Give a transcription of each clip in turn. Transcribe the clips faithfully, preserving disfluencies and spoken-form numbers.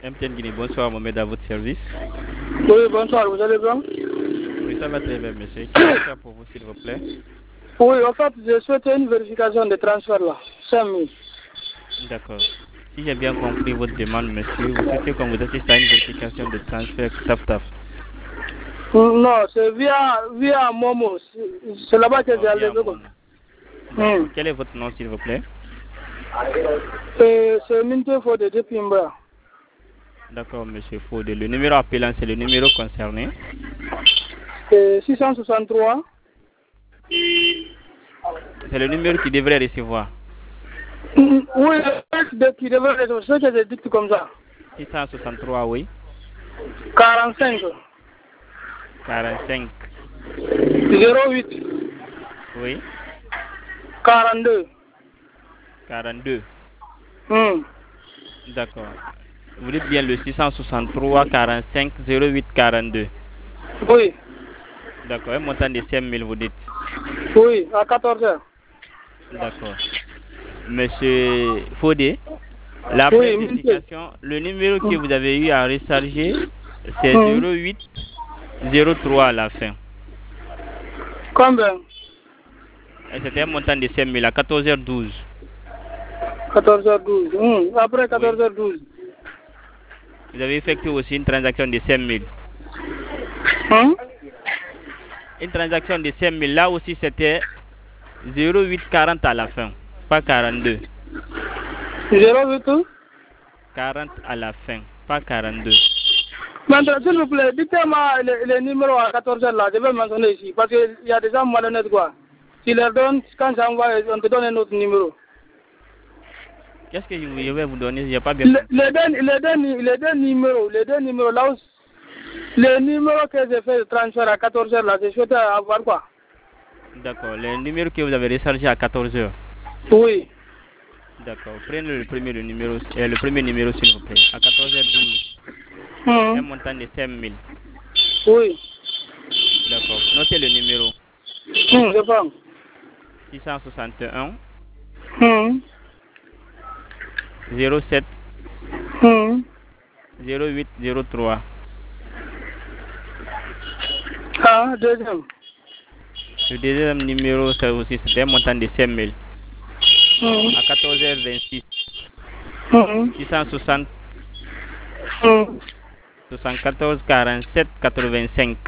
M T N Guinée, bonsoir, Mohamed, à votre service. Oui, bonsoir, vous allez bien? Oui, ça va très bien, monsieur. Qu'est-ce que je peux faire pour vous, s'il vous plaît? Oui, en fait, je souhaitais une vérification de transfert là, cinq mille. D'accord. Si j'ai bien compris votre demande, monsieur, vous souhaitez qu'on vous assiste à une vérification de transfert TAF-TAF. Non, c'est via, via Momo. C'est là-bas que j'ai Via enlevé. Momo. D'accord. Hmm. Quel est votre nom, s'il vous plaît? C'est Minte Fode de Pimba. D'accord, monsieur Fode. Le numéro appelant, c'est le numéro concerné. C'est six cent soixante-trois. C'est le numéro qui devrait recevoir. Hmm, Oui, qui devrait être ce que j'ai dit comme ça. six cent soixante-trois, oui. quarante-cinq. quarante-cinq. zéro huit. Oui. quarante-deux. quarante-deux. Hmm. D'accord. Vous dites bien le six cent soixante-trois quarante-cinq zéro huit quarante-deux. Oui. D'accord. Un montant de cinq mille, vous dites. Oui, à quatorze heures. D'accord. Monsieur Fodé, la Oui, vérification, le numéro que vous avez eu à recharger, c'est Hmm. zéro huit zéro trois à la fin. Combien? Et c'était un montant de cinq mille à quatorze heures douze. quatorze heures douze. Hmm. Après quatorze heures douze. Vous avez effectué aussi une transaction de cinq mille. Hmm? Une transaction de cinq mille, là aussi c'était zéro huit quarante à la fin, pas quarante-deux. zéro huit quarante à la fin, pas quarante-deux. Maintenant, s'il vous plaît, dites-moi les, les numéros à quatorze heures là, je vais mentionner ici, parce qu'il y a des gens malhonnêtes quoi. Tu leur donnes, quand j'envoie, on te donne un autre numéro. Qu'est-ce que je vais vous donner? Je n'ai pas bien Les, compris. les, deux, les, deux, les deux numéros, les deux numéros là, où, les numéros que j'ai fait le transfert à quatorze heures là, je souhaite avoir quoi? D'accord, le numéro que vous avez rechargé à quatorze heures. Oui. D'accord, prenez le premier, le numéro, euh, le premier numéro s'il vous plaît, à quatorze heures douze. Mmh. Un montant de cinq mille. Oui. D'accord, notez le numéro. Mmh, je prends. six cent soixante et un Mmh. zéro sept Mmh. zéro huit zéro trois. Ah, deuxième. Le deuxième numéro, ça aussi, c'était un montant de cinq mille. Mmh. À quatorze heures vingt-six. Mmh. six cent soixante, Mmh. soixante-quatorze quarante-sept quatre-vingt-cinq.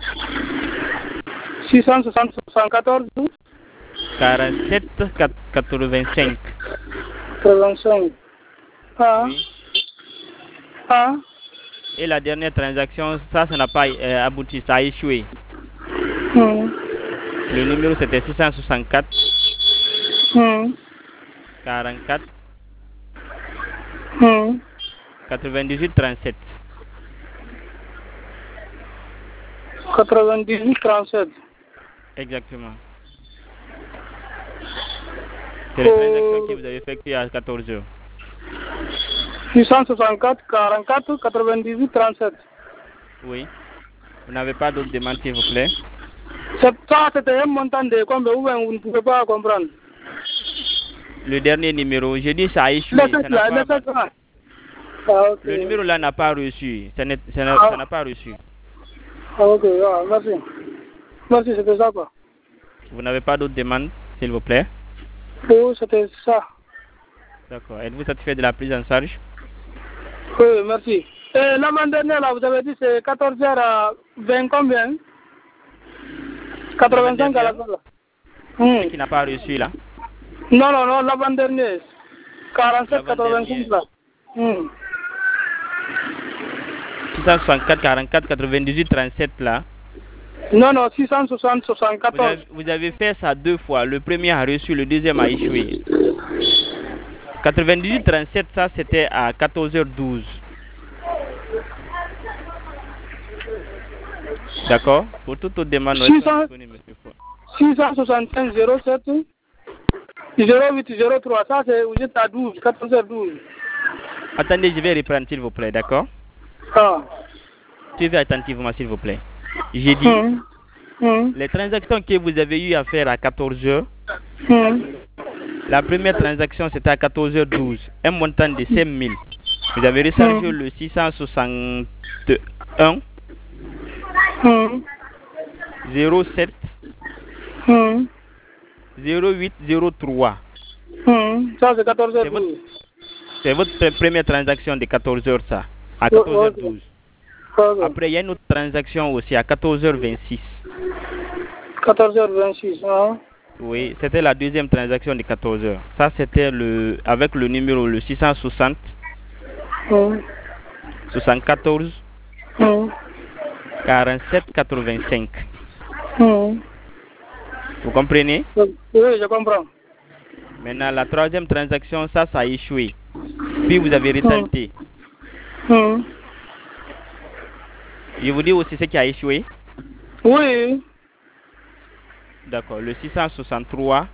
six cent soixante, soixante-quatorze quarante-sept quatre-vingt-cinq. quatre-vingt-cinq. Ah. Oui. Ah. Et la dernière transaction, ça, ça n'a pas euh, abouti, ça a échoué. Mmh. Le numéro, c'était six cent soixante-quatre Mmh. quarante-quatre Mmh. quatre-vingt-dix-huit trente-sept. quatre-vingt-dix-huit trente-sept. Exactement. C'est la transaction que vous avez effectuée à quatorze heures. six cent soixante-quatre quarante-quatre quatre-vingt-dix-huit trente-sept. Oui. Vous n'avez pas d'autres demandes, s'il vous plaît? Ça, c'était un montant de combien ou bien vous ne pouvez pas comprendre? Le dernier numéro, j'ai dit ça a échoué. Ça n'a Là, pas... là, ah, okay. Le numéro là n'a pas reçu. Ça n'a ah. pas reçu. Ah, ok, ah, merci. Merci, c'était ça quoi. Vous n'avez pas d'autres demandes, s'il vous plaît? Oui, c'était ça. D'accord. Êtes-vous satisfait de la prise en charge? Oui, merci. Et l'avant dernière, là, vous avez dit c'est quatorze heures vingt combien? quatre-vingt-cinq à la fin. Mmh. Qui n'a pas reçu là? Non, non, non, l'avant dernier. quarante-sept quatre-vingt-cinq là. Mmh. six cent soixante-quatre quarante-quatre quatre-vingt-dix-huit trente-sept là. Non, non, six cent soixante soixante-quatorze. Vous avez, vous avez fait ça deux fois. Le premier a reçu, le deuxième a échoué. quatre-vingt-dix-huit trente-sept, ça c'était à quatorze heures douze. D'accord? Pour toute autre demande, six cent soixante-cinq zéro sept zéro huit zéro trois, ça c'est vous êtes à douze, quatorze heures douze. Attendez, je vais reprendre s'il vous plaît, d'accord? Ah. Suivez attentivement s'il vous plaît. J'ai dit, mmh. Mmh. les transactions que vous avez eu à faire à quatorze heures, mmh. la première transaction c'était à quatorze heures douze, un montant de cinq mille. Vous avez rechargé mmh. le six cent soixante et un mmh. zéro sept mmh. zéro huit zéro trois. Mmh. Ça, c'est quatorze heures douze. C'est votre, votre première transaction de quatorze heures, ça, à quatorze heures douze. Okay. Après, il y a une autre transaction aussi à quatorze heures vingt-six. quatorze heures vingt-six, hein? Oui, c'était la deuxième transaction de quatorze heures. Ça, c'était le avec le numéro le six cent soixante, mmh. soixante-quatorze, mmh. quarante-sept quatre-vingt-cinq. Mmh. Vous comprenez? Oui, je comprends. Maintenant, la troisième transaction, ça, ça a échoué. Puis vous avez retenté. Mmh. Je vous dis aussi ce qui a échoué? Oui. D'accord, le six cent soixante-trois.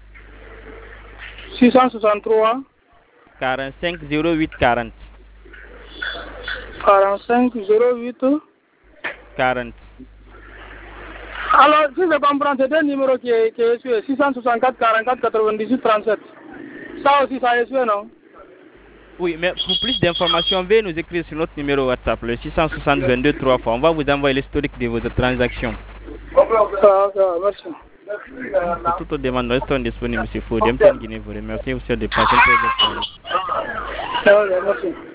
six cent soixante-trois. quarante-cinq zéro huit quarante. quarante-cinq zéro huit quarante. Alors, si je comprends, c'est un numéro qui est, qui est échoué, six cent soixante-quatre quarante-quatre quatre-vingt-dix-huit trente-sept. Ça aussi, ça a échoué, non? Oui, mais pour plus d'informations, veuillez nous écrire sur notre numéro WhatsApp, le six cent soixante vingt-deux trois fois. On va vous envoyer l'historique de vos transactions. Ça, ça, merci. Pour toute autre demande, restons disponibles, M. Fodé. M. Guinée vous remercie. Vous êtes des patients. Merci.